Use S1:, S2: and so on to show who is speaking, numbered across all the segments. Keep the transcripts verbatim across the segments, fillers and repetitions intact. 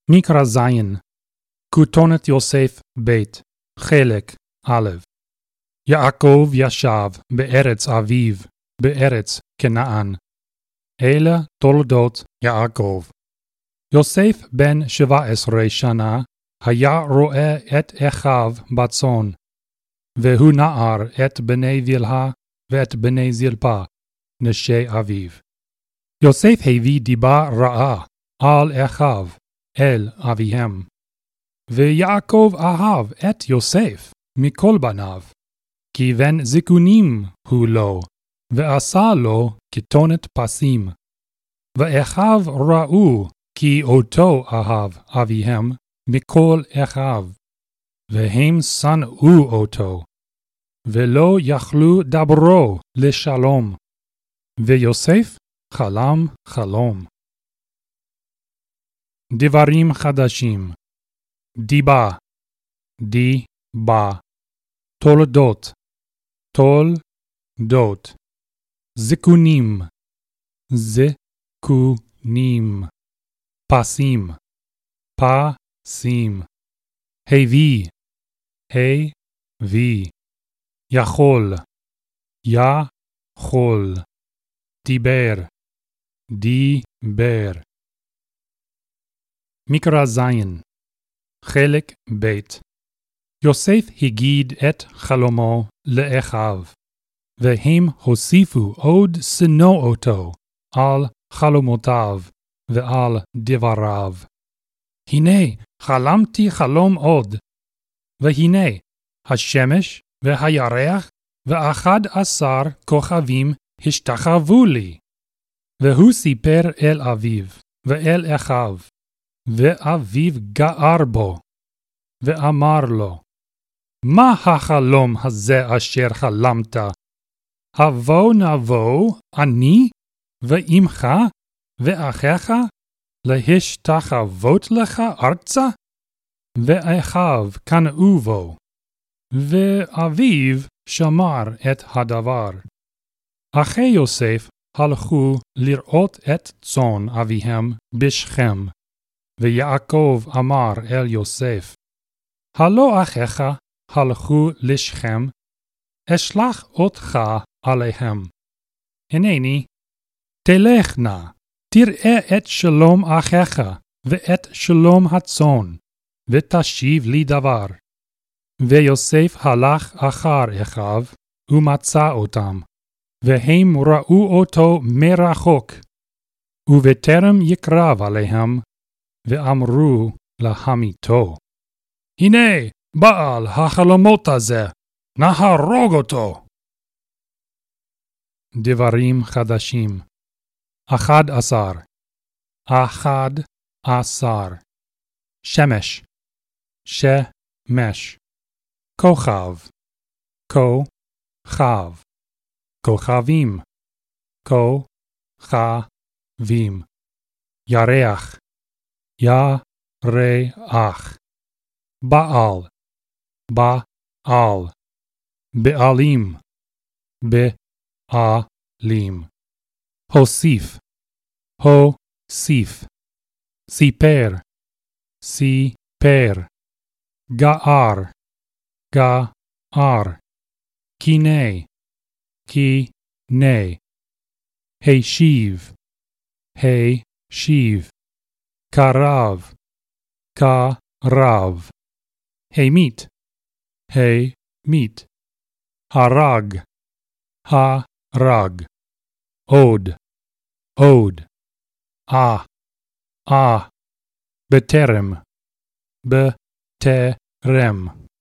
S1: מקרא זין, כותונת יוסף בית, חלק א'. יעקב ישב בארץ אביו, בארץ כנען. אלה תולדות יעקב. יוסף בן שבע עשרה שנה היה רואה את אחיו בצאן, והוא נער את בני בלהה ואת בני זלפה, נשי אביו. יוסף הביא דיבה רעה על אחיו, אל אביהם. ויעקב אהב את יוסף מכל בניו, כי בן זקונים הוא לו, ועשה לו כתונת פסים. ואחיו ראו כי אותו אהב אביהם מכל אחיו, והם שנאו אותו, ולא יכלו דברו לשלום. ויוסף חלם חלום. דברים חדשים. דיבה, די-בה. תולדות, תול-דות. זקונים, ז-קו-נים. פסים, פ-סים. הביא, ה-וי. יכול, יה-חול. דיבר, די-בר. מקרא זין, חלק בית. יוסף הגיד את חלומו לאחיו, והם הוסיפו עוד שנוא אותו על חלומותיו ועל דבריו. הנה חלמתי חלום עוד, והנה השמש והירח ואחד עשר כוכבים השתחוו לי. והוא סיפר אל אביו ואל אחיו, ואביו גער בו, ואמר לו, מה החלום הזה אשר חלמת? הבוא נבוא אני ואמך ואחיך להשתחוות לך ארצה? ואחיו קנאו בו, ואביו שמר את הדבר. אחי יוסף הלכו לראות את צאן אביהם בשכם, ויעקב אמר אל יוסף, הלא אחיך הלכו לשכם, אשלח אותך עליהם. הנני, תלך נא, תראה את שלום אחיך ואת שלום הצאן, ותשיב לי דבר. ויוסף הלך אחר אחיו, ומצא אותם, והם ראו אותו מרחוק, ובטרם יקרב עליהם, ואמרו להמיתו, הנה בעל החלומות הזה, נהרוג אותו. דברים חדשים. אחד עשר. אחד עשר. שמש. שמש. כוכב. כוכב. כוכבים. כוכבים. ירח. ירח. בעל. בעל. בעלים. בעלים. הוסיף. הוסיף. סיפר. סיפר. גער. גער. קינא. קינא. השיב. השיב. קרב. קרב. המית. המית. הרג. הרג. עוד. עוד. אה. אה. בטרם. בטרם.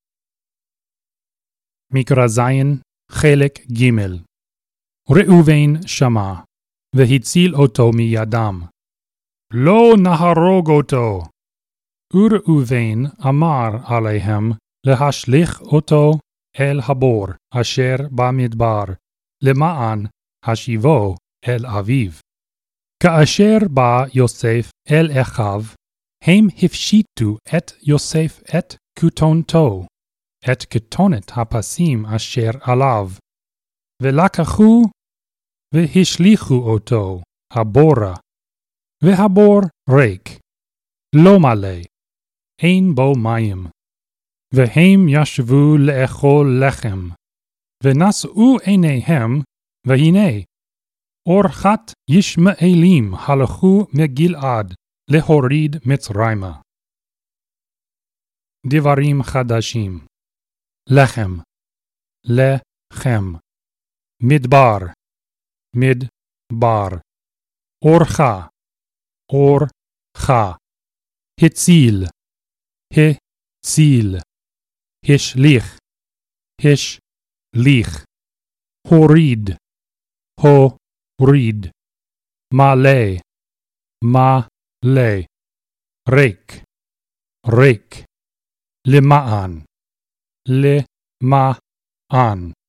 S1: מקרא זין, חלק ג'. ראובן שמע, והציל אותו מידם. לא נהרוג אותו. וראובן אמר עליהם להשליך אותו אל הבור אשר במדבר, למען השיבו אל אביו. כאשר בא יוסף אל אחיו, הם הפשיטו את יוסף את כתונתו, את כתונת הפסים אשר עליו, ולקחו והשליכו אותו הבורה, והבור ריק, לא מלא, אין בו מים. והם ישבו לאכול לחם, ונשאו עיניהם, והנה, אורחת ישמעאלים הלכו מגלעד להוריד מצרימה. דברים חדשים. לחם, לחם. מדבר, מדבר. אורחה, אורחה. הציל, הציל. השליך, השליך. הוריד, הוריד. מלא, מלא. ריק, ריק. למען, למען.